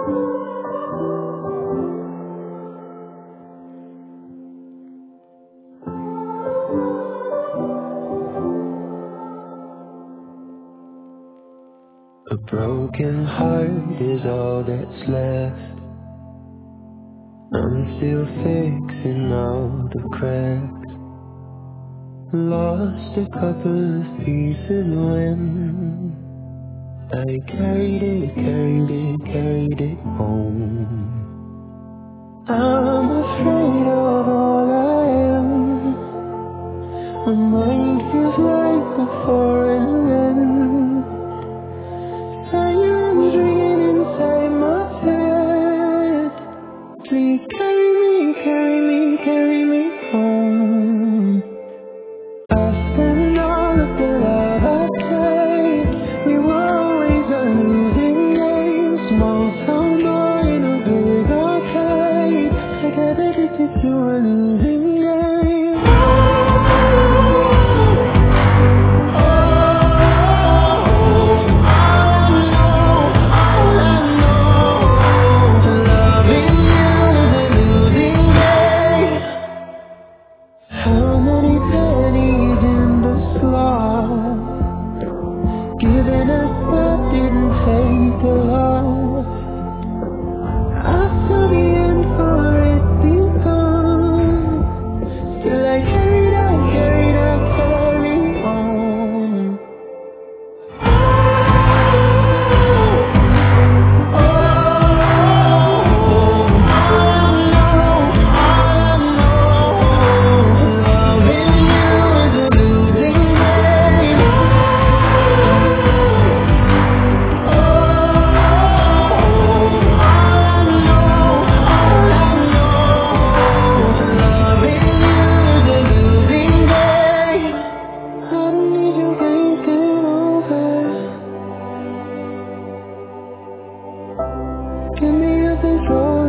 A broken heart is all that's left. I'm still fixing all the cracks. Lost a couple of pieces when I carried it home. I'm afraid of all I am. My mind feels like a foreign land. Sirens ringing inside my head. Please carry me home. I spent all of the love I gave. We were always a losing game. Small town boy in a big arcade. I got addicted to a losing game. How many pennies in the slot? Giving up what didn't take a lot. I saw the end for it begun. Still I carried on. Give me your control.